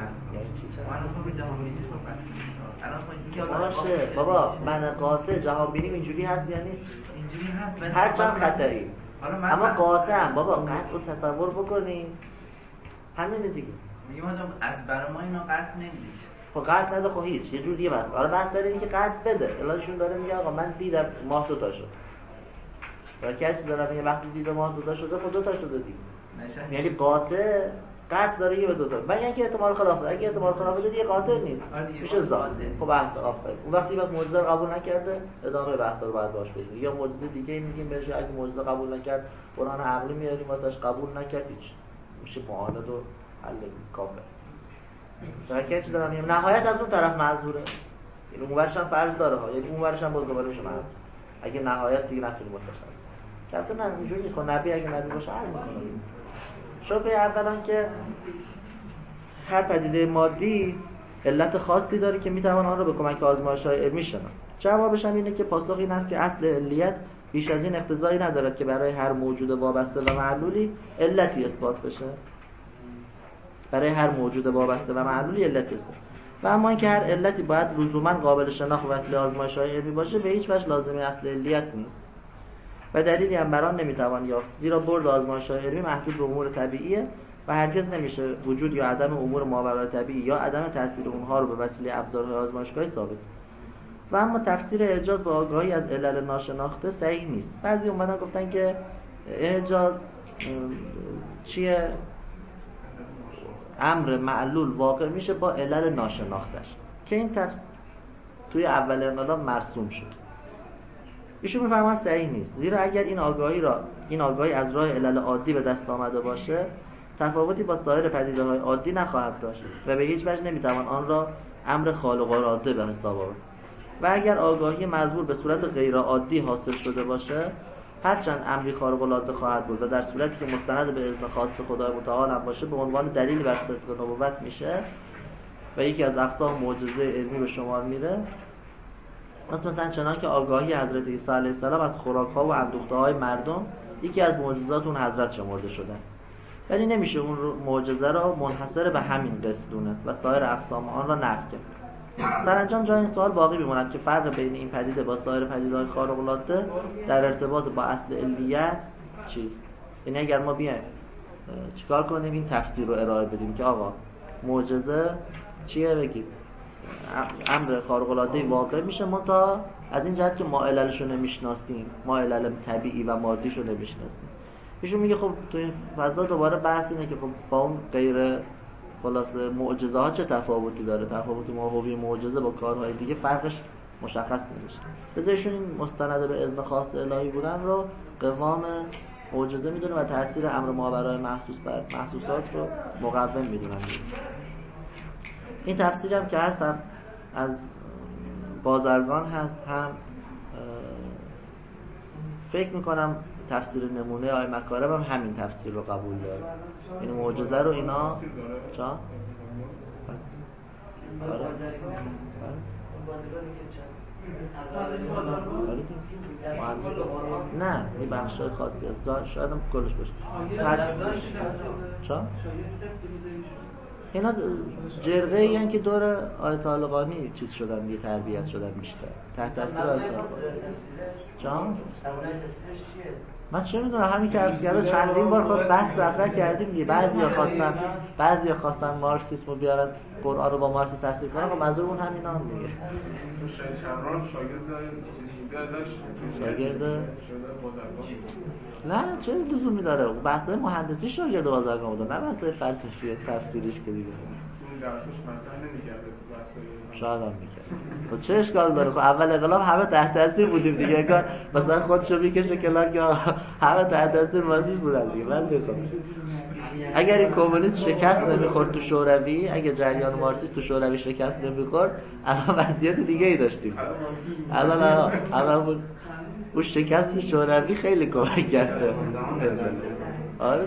باشه بابا من قاطع جهان بینیم اینجوری هست یا نیست؟ اینجوری هست هر چند خطری اما قاطع هم بابا قطع رو تصور بکنیم همینه دیگه. میگم آجا از برای ما اینا قطع نمیدید. خب قطع نده خب هیچ یه جور دیگه بس. آره بحث داره اینکه قطع بده. الانشون داره میگه آقا من دیدم ماه دو تا شد. و کسی داره میگه وقتی دیدم ماه دو تا شده خب دو تا شده دیگه. یعنی قاطع قطع داره یه به دو تا. مگر اینکه احتمال خلاف داره. اگه احتمال خلاف داره دیگه قاطع نیست. میشه ظاهر. خب بحث آفرین. اون وقتی وقت معجزه رو قبول نکرده ادامه بحث رو بعد باش بدیم. یا معجزه دیگه میگیم بهش اگه معجزه قبول نکرد قرآن عقلی میاریم واسش قبول نکرد هیچ. میشه معاند و حل کافر. فکر چه دارم میگم نهایت از اون طرف معذوره. این اونورش هم فرض داره ها. یعنی اونورش هم باز دوباره میشه معذور. اگه نهایت دیگه نتونیم مستشار. البته نه اینجوری نیست. نبی اگه نبی باشه حل میکنه. شبه اولا که هر پدیده مادی علت خاصی داره که میتوان آن را به کمک آزمایش‌های علمی شناخت. جوابش هم اینه که پاسخ این است که اصل علیت بیش از این اقتضایی ندارد که برای هر موجود وابسته و معلولی علتی اثبات بشه. برای هر موجود وابسته و معلولی علتی اثبات. و اما اینکه هر علتی باید لزوما قابل شناخت و وسیله آزمایش‌های علمی باشه به هیچ وجه لازمه اصل علیت نیست. و دلیلی هم بر آن نمیتوان یافت زیرا برد آزمایش‌های علمی محدود به امور طبیعیه و هرگز نمیشه وجود یا عدم امور ماورای طبیعی یا عدم تاثیر اونها رو به وسیله ابزارهای آزمایشگاهی ثابت. و اما تفسیر اعجاز با آگاهی از علل ناشناخته صحیح نیست. بعضی اومدن گفتن که اعجاز چیه؟ امر معلول واقع میشه با علل ناشناختش که این تفسیر توی اول انقلاب مرسوم شد. ایشون میفهمن صحیح نیست زیرا اگر این آگاهی را این آگاهی از راه علل عادی به دست آمده باشه تفاوتی با سایر پدیده‌های عادی نخواهد داشت و به هیچ وجه نمیتوان آن را امر خالق العاده به حساب آورد. و اگر آگاهی مظهور به صورت غیر عادی حاصل شده باشه هرچند امری خارق العاده خواهد بود و در صورتی که مستند به اذن خاص خدای متعال هم باشه به عنوان دلیل بر صدق نبوت میشه و یکی از اقسام معجزه علمی به شمار میره. مثلا چنان که آگاهی حضرت عیسی علیه السلام از خوراک‌ها و اندوخته‌های مردم یکی از معجزات اون حضرت شمرده شده است. ولی نمیشه اون معجزه را منحصر به همین قسم دونست و سایر اقسام آن را نفی کرد. سرانجام جای این سوال باقی میماند که فرق بین این پدیده با سایر پدیده‌های خارق العاده در ارتباط با اصل علیت چیست؟ یعنی اگر ما بیایم چیکار کنیم این تفسیر رو ارائه بدیم که آقا معجزه چیه بگید امر خارق العاده واقع میشه منتها از این جهت که ما عللشو نمیشناسیم ما علل طبیعی و مادیشو نمیشناسیم. ایشون میگه خب تو این فضا دوباره بحث اینه که خب با اون غیر خلاصه معجزه ها چه تفاوتی داره، تفاوت ماهوی معجزه با کارهای دیگه فرقش مشخص نمیشه. بذارشون این مستند به اذن خاص الهی بودن رو قوام معجزه میدونه و تاثیر امر ماورای محسوس بر محسوسات رو مقوم میدونن. این تفسیری هم که هست هم از بازرگان هست، هم فکر میکنم تفسیر نمونه آی مکارم هم همین تفسیر رو قبول داره. این معجزه رو اینا چا؟ آره. نه این بخشای خاصی از شاید هم کلش باشه. چا؟ اینا جرقه ای هن که دور آیت طالقانی چیز شدن دیگه، تربیت شدن بیشتر تحت تاثیر آیت طالقانی. جان؟ من چه میدونم، همین که عرض کرده چندین بار خود بحث مطرح کردیم دیگه. بعضیا خواستن بعضیا خواستن مارکسیسم رو بیارن قرآن رو با مارکسیسم تفسیر کنن، خب منظور اون همینا هم دیگه. تو شاید چران شاگرد شاگرد نه چه لزومی داره؟ بحث‌های مهندسی شاگرد بازرگان بوده، نه بحث‌های فلسفی تفسیریش که دیگه. اون درسش مطرح نمی‌کرده تو بحث‌های شاید هم می‌کرد. خب چه اشکال داره؟ خب اول انقلاب همه تحت تاثیر بودیم دیگه، انگار مثلا خودشو میکشه کنار که همه تحت تاثیر مارکسیسم بودن دیگه. من می‌خوام اگر این کمونیست شکست نمیخورد تو شوروی، اگه جریان مارکسیسم تو شوروی شکست نمیخورد، الان وضعیت دیگه ای داشتیم. الان الان اون شکست شوروی خیلی کمک کرده. آره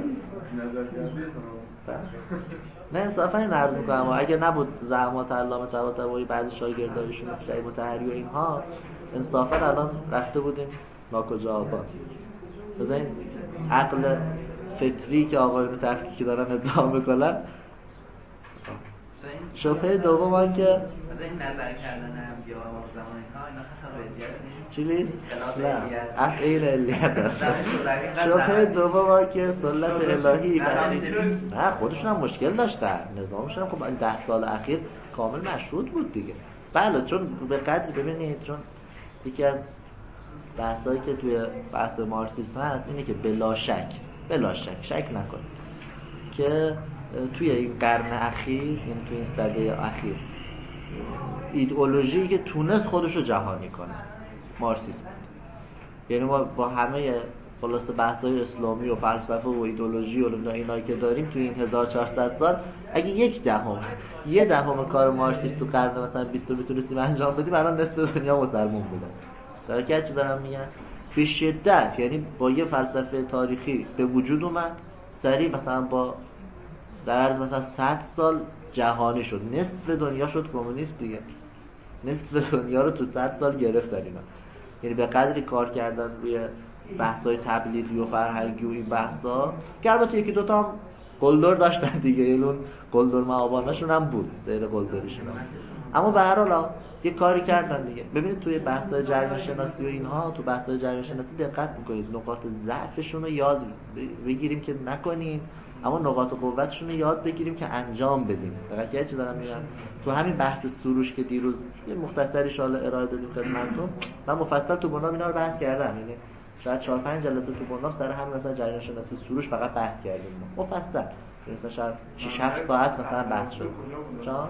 نه انصافا این عرض میکنم اگه نبود زحمات علامه طباطبایی بعضی شاگردایشون مثل شهید مطهری و اینها، انصافا الان رفته بودیم ناکجا آباد. بزنین عقل فطری که آقایون تفکیکی دارن ادعا میکنن. شبهه دوم هم که از این نظر کردن انبیا و زمان اینها اینا خطا ردیت نیست. چی نیست؟ نه اصل علیت هست. شبهه دوم هم که سنت الهی نه خودشون هم مشکل داشتن، نظامشون هم خب ده سال اخیر کامل مشروط بود دیگه. بله چون به قدری ببینید، چون یکی از بحثایی که توی بحث مارکسیسم هست اینه که بلا شک بلا شک شک نکنید که توی این قرن اخیر، یعنی توی این سده اخیر، ایدئولوژی که تونست خودشو جهانی کنه مارکسیسم. یعنی ما با همه خلاصه بحث‌های اسلامی و فلسفه و ایدئولوژی و اینایی که داریم توی این هزار و چهارصد سال، اگه یک دهم یه دهم کار مارکسیسم تو قرن مثلا بیست میتونستیم انجام بدیم، الان نصف دنیا مسلمان بودن. در که چی دارم میگم؟ به شدت، یعنی با یه فلسفه تاریخی به وجود اومد، سریع مثلا با در عرض مثلا صد سال جهانی شد، نصف دنیا شد کمونیست دیگه. نصف دنیا رو تو صد سال گرفتن اینا. یعنی به قدری کار کردن روی بحث‌های تبلیغی و فرهنگی و این بحثا که البته یکی دوتا هم قلدر داشتن دیگه، یعنی اون قلدر معابانشون هم بود، سیر قلدریشون هم. اما به هر حال یه کاری کردن دیگه. ببینید توی بحث‌های جریان شناسی و اینها، تو بحث‌های جریان شناسی دقت می‌کنید، نقاط ضعفشون رو یاد بگیریم که نکنیم، اما نقاط قوتشون رو یاد بگیریم که انجام بدیم. دقیقاً چی دارم میگم؟ تو همین بحث سروش که دیروز یه مختصری شاله ارائه دادیم خدمتتون، من مفصل تو بنام اینا رو بحث کردم. یعنی شاید چهار پنج جلسه تو بنام سر همین مثلا جریان شناسی سروش فقط بحث کردیم مفصل. مثلا شاید شش هفت ساعت مثلا بحث شد. چا؟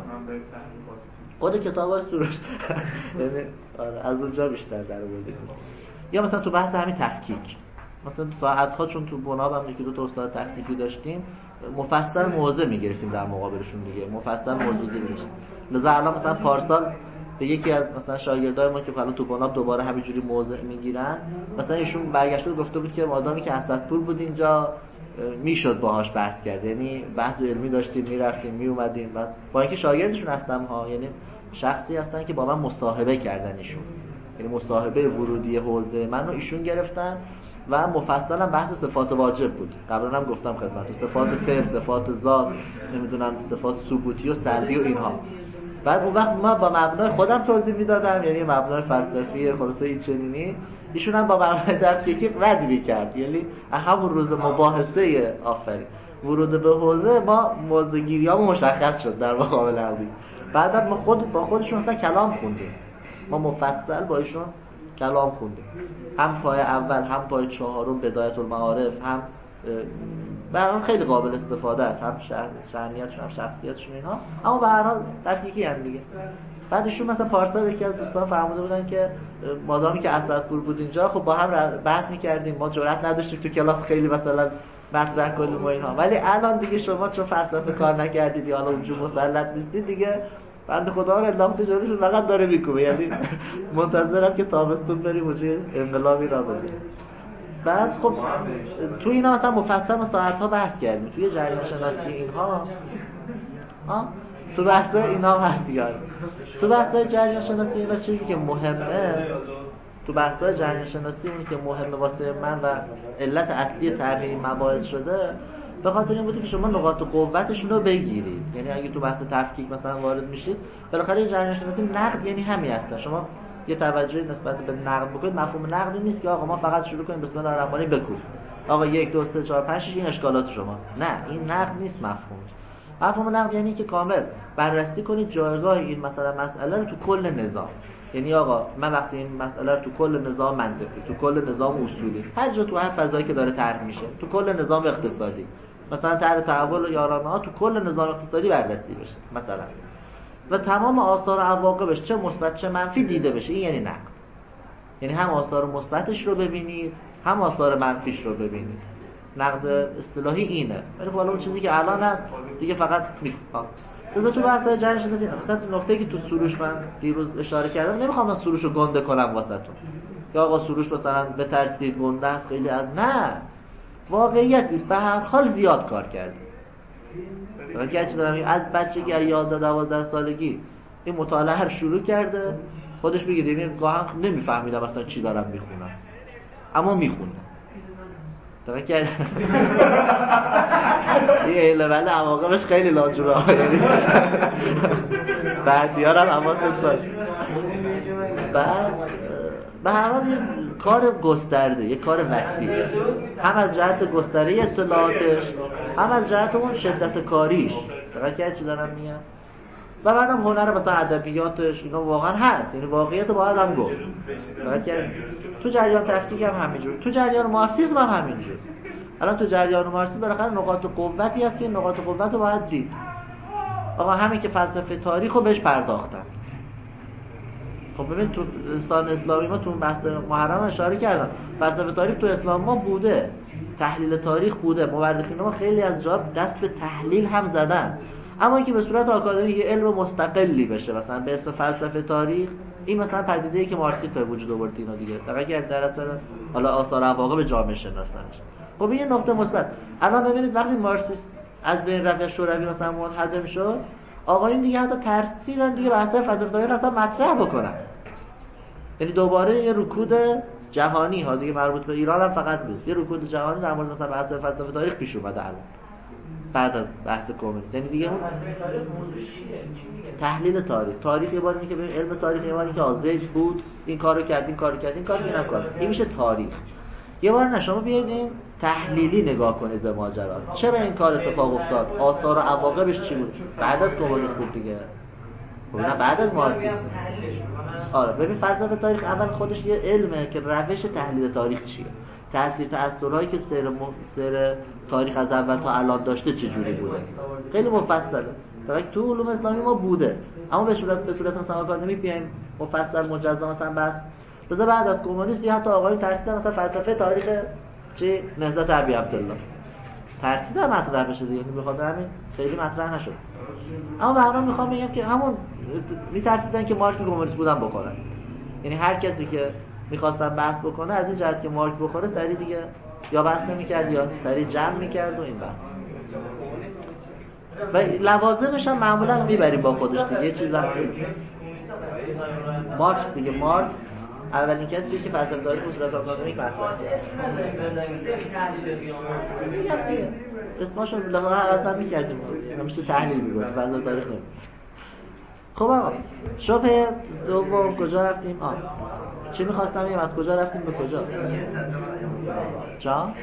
خود کتابای سروش یعنی آره از اونجا بیشتر در آوردیم. یا مثلا تو بحث همین تفکیک، مثلا ساعت‌ها چون تو بناب هم یکی دو تا استاد تکنیکی داشتیم، مفصل موضع می‌گرفتیم در مقابلشون دیگه، مفصل موضوع گرفتیم. لذا الان مثلا پارسال به یکی از مثلا شاگردای ما که حالا تو بناب دوباره همینجوری موضع می‌گیرن، مثلا ایشون برگشته و گفته بود که آدمی که اسدپور بود اینجا میشد باهاش بحث کرد، یعنی بحث علمی داشتیم، میرفتیم میومدیم، بعد با اینکه شاگردشون هستم ها، یعنی شخصی هستن که با من مصاحبه کردن ایشون، یعنی مصاحبه ورودی حوزه منو ایشون گرفتن و مفصلا بحث صفات واجب بود. قبلا هم گفتم خدمتتون صفات فعل، صفات ذات، نمیدونم صفات ثبوتی و سلبی و اینها. بعد اون وقت من با مبنای خودم توضیح میدادم، یعنی مبنای فلسفی خلاصه این چنینی، ایشون هم با مبنای تفکیکی رد می‌کرد. یعنی همون روز مباحثه آفرین ورود به حوزه ما موضوع‌گیریامون مشخص شد در مقابل هم. بعد ما خود با خودشون مثلا کلام خوندیم، ما مفصل با ایشون کلام خوندیم، هم پای اول هم پای چهارم بدایت المعارف، هم برام خیلی قابل استفاده است، هم شأنیتشون هم شخصیتشون اینها، اما به هر حال تفکیکی هم دیگه. بعد ایشون مثلا پارسال یکی از دوستان فرموده بودن که مادامی که اسدپور بود اینجا خب با هم بحث می‌کردیم، ما جرئت نداشتیم تو کلاس خیلی مثلا مطرح کنیم و اینها، ولی الان دیگه شما چون فلسفه کار نکردید یا حالا اونجوری مسلط نیستید دیگه بنده خدا رو انداخته جلوشون فقط داره میکوبه، یعنی منتظرم که تابستون بریم وجه انقلابی را بریم. بعد خب تو اینا مثلا مفصل و ساعت‌ها بحث کردیم توی جریان شناسی اینها ها تو بحث اینا هست دیگه. تو بحث جریان شناسی اینا چیزی که مهمه، تو بحث جریان شناسی اونی که مهمه واسه من و علت اصلی تغییر این مباحث شده به خاطر این بوده که شما نقاط قوتشون رو بگیرید. یعنی اگه تو بحث تفکیک مثلا وارد میشید بالاخره جریان شناسی نقد یعنی همین هست، شما یه توجهی نسبت به نقد بکنید. مفهوم نقد نیست که آقا ما فقط شروع کنیم بسم الله الرحمن الرحیم بکوب آقا یک دو سه چهار پنج شش این اشکالات شماست. نه، این نقد نیست. مفهومش مفهوم نقد یعنی که کامل بررسی کنید جایگاه این مثلا مسئله رو تو کل نظام. یعنی آقا من وقتی این مسئله رو تو کل نظام منطقی، تو کل نظام اصولی، هر جا تو هر فضایی که داره طرح میشه، تو کل نظام اقتصادی مثلا طرح تحول و یارانه‌ها تو کل نظام اقتصادی بررسی بشه مثلا و تمام آثار و عواقبش چه مثبت چه منفی دیده بشه. این یعنی نقد. یعنی هم آثار مثبتش رو ببینید هم آثار منفیش رو ببینید. نقد اصطلاحی اینه. ولی خب اون چیزی که الان هست دیگه فقط میخوام مثلا تو بحث جریان شناسی مثلا نقطه‌ای که تو سروش من دیروز اشاره کردم، نمیخوام من سروش رو گنده کنم واسهتون یا آقا سروش مثلا بترسید گنده است خیلی از نه، واقعیت نیست. به هر حال زیاد کار کرده. من گچ دارم از بچگی یازده دوازده سالگی این مطالعه رو شروع کرده، خودش میگه دیگه گاهی نمیفهمیدم اصلا چی دارم میخونم اما میخونم. دقیقاً که یه لول عواقبش خیلی لاجورا، یعنی بعدیارم حواست باشه. بعد به هر حال یه کار گسترده، یه کار وسیع، هم از جهت گستره اطلاعاتش هم از جهت اون شدت کاریش. دقیقاً که چی دارم میگم. و بعدم هنر مثلا ادبیاتش اینا واقعا هست، یعنی واقعیت باید هم گفت. که تو جریان تفکیک هم همینجور، تو جریان مارکسیسم هم همینجور. الان تو جریان مارکسیسم بالاخره نقاط قوتی هست که نقاط قوت رو باید دید. آقا همین که فلسفه تاریخ رو بهش پرداختن. خب ببین تو انسان اسلامی ما تو بحث محرم اشاره کردم، فلسفه تاریخ تو اسلام ما بوده، تحلیل تاریخ بوده، مورخین ما خیلی از جا دست به تحلیل هم زدن، اما اینکه به صورت آکادمیک علم مستقلی بشه مثلا به اسم فلسفه تاریخ، این مثلا پدیده‌ای که مارکسیسم به وجود آورد اینا دیگه. دقیقاً در اصل حالا آثار عواقب جامعه شناسانش. خب این یه نقطه مثبت. الان ببینید وقتی مارکسیسم از بین رفت شوروی مثلا منهدم شد، آقایون دیگه حتی ترسیدن دیگه بحث فلسفه تاریخ اصلا مطرح بکنن. یعنی دوباره یه رکود جهانی ها دیگه مربوط به ایران هم فقط نیست، یه رکود جهانی در مورد مثلا بحث فلسفه تاریخ پیش اومده الان بعد از بحث کمونیسم. یعنی دیگه اون تحلیل تاریخ، تاریخ یه بار اینه که ببین علم تاریخ یه بار اینه که آزج بود، این کارو کرد این کارو کرد این کارو نکرد، این میشه تاریخ. یه بار نه شما بیاید این تحلیلی نگاه کنید به ماجرا، چرا این کار اتفاق افتاد، آثار و عواقبش چی بود بعد از کمونیسم بود دیگه. خب نه بعد از مارکسیسم. آره ببین فلسفه تاریخ اول خودش یه علمه که روش تحلیل تاریخ چیه، تاثیر تاثیرایی که سیر م... سیر تاریخ از اول تا الان داشته چجوری بوده، خیلی مفصله. در تو علوم اسلامی ما بوده، اما به صورت به صورت مثلا آکادمیک بیایم مفصل مجزا مثلا بس بذار بعد از کمونیسم یا حتی آقایون ترسیدن مثلا فلسفه تاریخ چی نهضت ابی عبدالله ترسیدن مطرح بشه دیگه، یعنی بخاطر همین خیلی مطرح نشد. اما به هر حال میخوام بگم که همون میترسیدن که مارک کمونیست بودن بخورن، یعنی هر کسی که میخواستن بحث بکنه از این جهت که مارک بخوره سری دیگه یا بحث نمیکرد یا سری جمع میکرد و این بحث و لوازمش هم معمولا میبریم با خودش دیگه. یه چیز هم مارکس دیگه، مارکس اولین کسی که فلسفه تاریخ و صورت آکادمیک مطرح کرد. اسمشو لغا اصلا میکردیم همیشه تحلیل میگفت فلسفه تاریخ نمید. خب آقا شبه دوم کجا رفتیم؟ آه چی میخواستم بگم از کجا رفتیم به کجا؟ جا؟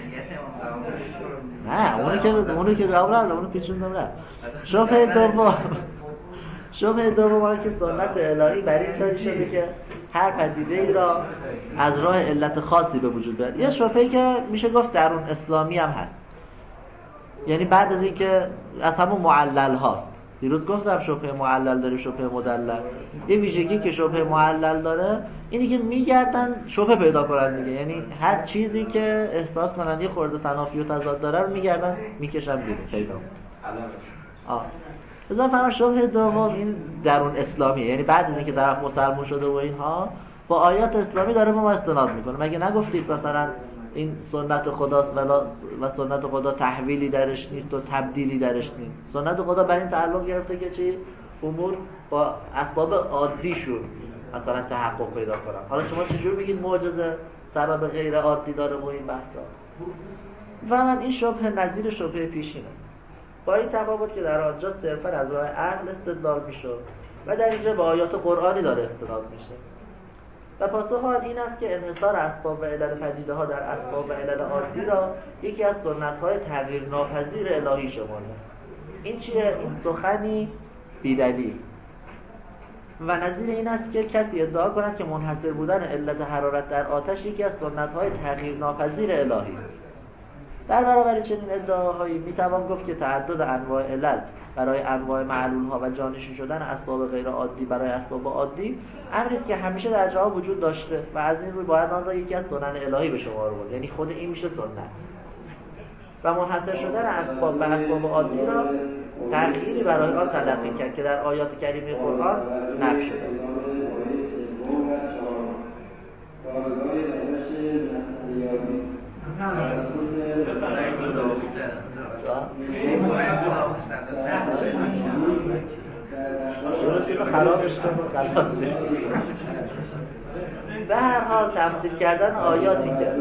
نه اونی که اونی که جواب نداد اونو پیچوندم رفت. شبه دوم شبه دوم که سنت الهی بر این طوری شده که هر پدیده ای را از راه علت خاصی به وجود بیاد. یه شبهه‌ای که میشه گفت در اون اسلامی هم هست، یعنی بعد از اینکه از همون معلل هاست دیروز گفتم شبهه معلل داره، شبهه مدلل. یه ویژگی که شبهه معلل داره اینی که میگردن شبهه پیدا کنن دیگه، یعنی هر چیزی که احساس کنن یه خورده تنافی و تضاد داره رو میگردن میکشن بیرون پیدا. آه بذار فرما شبهه دوم این درون اسلامیه، یعنی بعد از اینکه طرف مسلمان شده و اینها با آیات اسلامی داره به ما استناد میکنه. مگه نگفتید مثلا این سنت خداست و سنت خدا تحویلی درش نیست و تبدیلی درش نیست؟ سنت خدا بر این تعلق گرفته که چی؟ امور با اسباب عادیشون مثلا تحقق پیدا کنن. حالا شما چجور میگید معجزه سبب غیر عادی داره و این بحثا؟ و من این شبهه نظیر شبهه پیشین است، با این تفاوت که در آنجا صرفا از راه عقل استدلال میشه و در اینجا با آیات قرآنی داره استناد میشه. و پاسخ آن این است که انحصار اسباب و علل پدیده ها در اسباب و علل عادی را یکی از سنت های تغییر ناپذیر الهی شمارده. این چیه؟ این سخنی بی‌دلیل و نظیر این است که کسی ادعا کند که منحصر بودن علت حرارت در آتش یکی از سنت های تغییر ناپذیر الهی است. در برابر چنین ادعاهایی میتوان گفت که تعدد انواع علل برای انواع معلول ها و جانشین شدن اسباب غیر عادی برای اسباب عادی امری است که همیشه در جاها وجود داشته و از این روی باید آن را یکی از سنن الهی به شمار برد، یعنی خود این میشه سنت. و منحصر شدن اسباب به اسباب عادی را تغییری برای آن تلقی کرد که در آیات کریمه قرآن نفی شده. خرابش کنه. به هر حال تفسیر کردن آیاتی که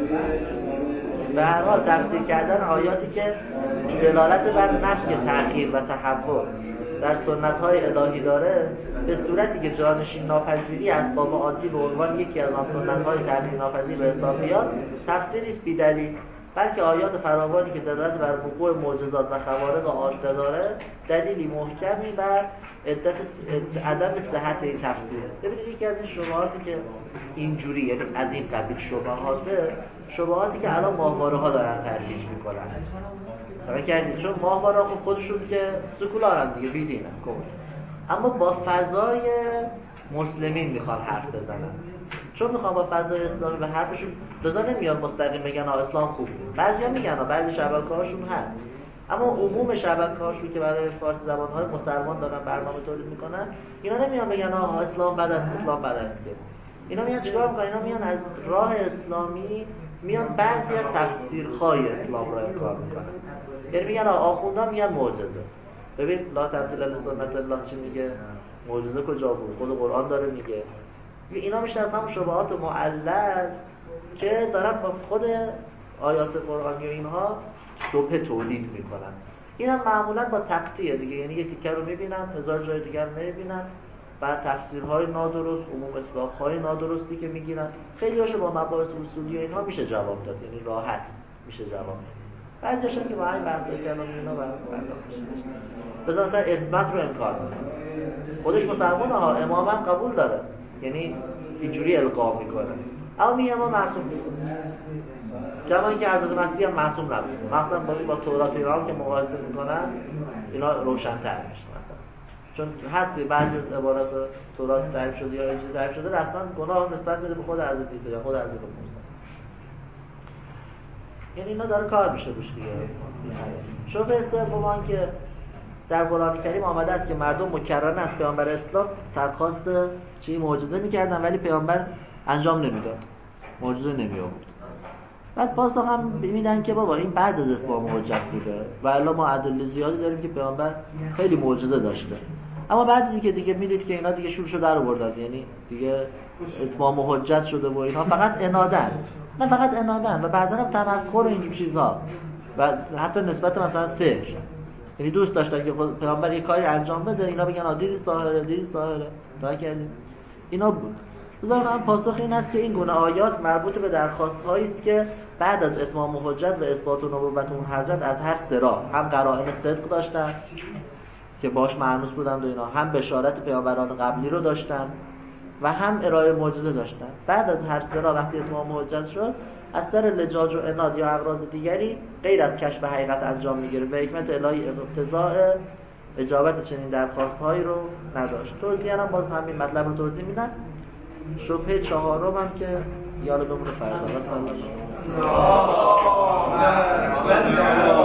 به هر حال تفسیر کردن آیاتی که دلالت بر نفی تغییر و تحول در سنت‌های الهی داره به صورتی که جانشین ناپذیری اسباب عادی به عنوان یکی از آن سنت‌های تغییر ناپذیر به حساب بیاد تفسیری است بی‌دلیل، بلکه آیات فراوانی که دلالت بر وقوع معجزات و خوارق عاده داره دلیلی محکمی بر عدت عدم صحت این تفسیره. ببینید یکی از این شبهاتی که اینجوری یعنی از این قبیل شبهاته شبهاتی که الان ماهواره‌ها دارن ترویج میکنن. توجه کردید؟ چون ماهواره‌ها خب خودشون که سکولارن دیگه، بیدینن کامل، اما با فضای مسلمین میخوان حرف بزنن. چون میخوان با فضای اسلامی به حرفشون لذا نمیاد مستقیم بگن آ اسلام خوب نیست. بعضیا میگن آ بعضی شبکه‌هاشون هست، اما عموم شبکه‌هاشون که برای فارسی زبان‌های مسلمان دارن برنامه تولید میکنن اینا نمیان بگن آ اسلام بد است، اسلام بد است. اینا میان چیکار میکنن؟ اینا میان از راه اسلامی میان بعضی از تفسیرهای اسلام را انکار میکنن. یعنی میگن آخوندان میگن معجزه. ببین لا تبدیل لسنت الله چی میگه؟ معجزه کجا بود؟ خود قرآن داره میگه. اینا میشه از هم شبهات معلل که دارن با خود آیات قرآنی و اینها شبهه تولید میکنن. اینا معمولا با تقطیع دیگه، یعنی یه تیکه رو میبینن هزار جای دیگر نمیبینن، بعد تفسیرهای نادرست، عموم اطلاقهای نادرستی که میگیرن خیلی هاشو با مباحث اصولی و اینها میشه جواب داد، یعنی راحت میشه جواب داد. بعضی هاشون که با همین بحثای کلامی اینا برداشت میشه. مثلا مثلا اسمت رو انکار میکنه، خودش مسلمانه ها، امامت قبول داره، یعنی اینجوری القا میکنه، اما میگه ما معصوم نیستیم. کما اینکه حضرت مسیح هم معصوم نبود، مثلا با با تورات اینا که مقایسه میکنن اینا روشن‌تر میشه. مثلا چون هستی بعضی از عبارات تورات تعریف شده یا اینجوری تعریف شده رسما گناه نسبت میده به خود حضرت عیسی یا خود حضرت موسی، یعنی اینا داره کار میشه روش دیگه. شبهه سوم که در قرآن کریم آمده است که مردم مکررن از پیامبر اسلام درخواست چی معجزه میکردن ولی پیامبر انجام نمیداد، معجزه نمیآورد. بعد پاسخ هم میدن که بابا این بعد از اسلام حجت بوده و الا ما ادله زیادی داریم که پیامبر خیلی معجزه داشته. اما بعد از اینکه دیگه میدید که اینا دیگه شورشو در آوردن، یعنی دیگه اتمام و حجت شده و اینا فقط انادن، نه فقط انادن و بعضا هم تمسخر و اینجور چیزا و حتی نسبت مثلا سحر، یعنی دوست داشتن که پیامبر یه کاری انجام بده اینا بگن آ دیدی ساحره دیدی ساحره تا کردیم اینا بود. بذار من پاسخ این است که این گونه آیات مربوط به درخواست‌هایی است که بعد از اتمام حجت و اثبات نبوت اون حضرت از هر سرا هم قرائن صدق داشتن که باش مانوس بودند و اینا، هم بشارت پیامبران قبلی رو داشتن و هم ارائه معجزه داشتن. بعد از هر سرا وقتی اتمام حجت شد از سر لجاج و عناد یا اغراض دیگری غیر از کشف حقیقت انجام میگیره و حکمت الهی اقتضاء اجابت چنین درخواست هایی رو نداشت. توضیح هم باز همین مطلب رو توضیح میدن. شبهه چهارم هم که یالا بمونه فردا.